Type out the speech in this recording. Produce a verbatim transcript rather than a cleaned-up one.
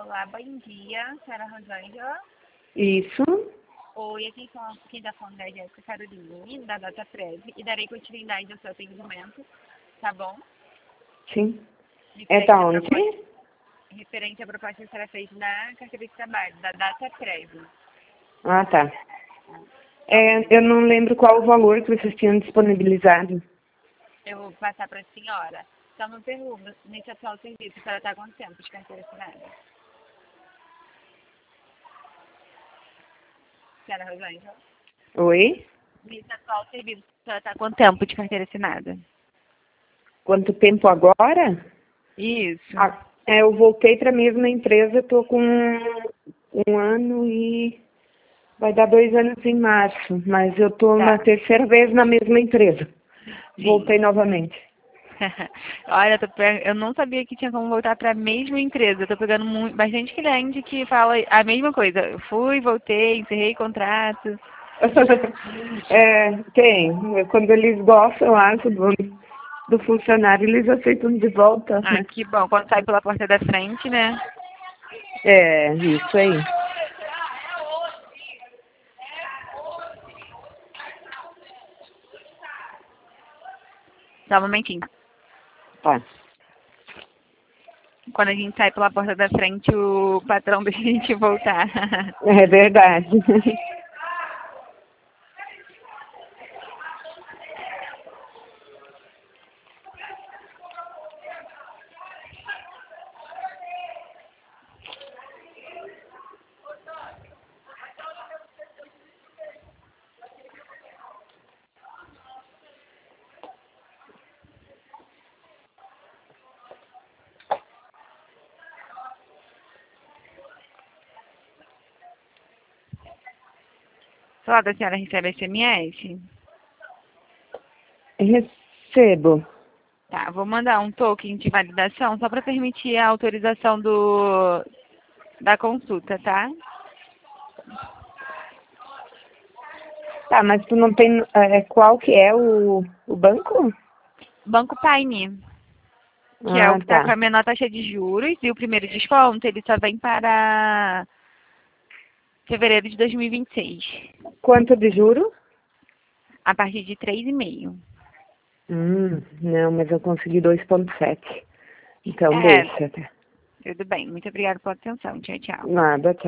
Olá, bom dia, senhora Rosângela. Isso. Oi, aqui são quem está falando da Jéssica Caroline, da Data Prev, e darei continuidade ao seu atendimento, tá bom? Sim. É Referente da à onde? proposta, referente à proposta que será feita na carteira de trabalho, da Data Prev. Ah, tá. Só um É, eu momento, não lembro qual o valor que vocês tinham disponibilizado. eu vou passar para a senhora. Só uma pergunta, nesse atual serviço, a senhora está há quanto tempo de carteira assinada? Senhora Rosângela? Oi? Nesse atual serviço, a senhora está há quanto tempo de carteira assinada? Quanto tempo agora? Isso. Ah, é, eu voltei para a mesma empresa, estou com um ano e vai dar dois anos em março, mas eu estou Tá. na terceira vez na mesma empresa. Sim. Voltei novamente. Olha, eu, tô pe- eu não sabia que tinha como voltar para a mesma empresa. Eu tô pegando muito, bastante cliente que fala a mesma coisa. Eu fui, voltei, encerrei contrato. É, tem. Quando eles gostam, eu acho, do, do funcionário, eles aceitam de volta, Ah, né? que bom. Quando sai pela porta da frente, né? É, isso aí. Só um momentinho. Tá. Quando a gente sai pela porta da frente, o patrão deixa a gente voltar. É verdade. Só da senhora recebe S M S? Recebo. Tá, vou mandar um token de validação só para permitir a autorização do, da consulta, tá? Tá, mas tu não tem... É, qual que é o, o banco? Banco Paine, que é o Ah, que está com tá. a menor taxa de juros, e o primeiro desconto, ele só vem para fevereiro de dois mil e vinte e seis, Quanto de juro? a partir de três vírgula cinco. Hum, não, mas eu consegui dois vírgula sete. Então É, deixa. tudo bem. Muito obrigada pela atenção. Tchau, tchau. Nada, tchau.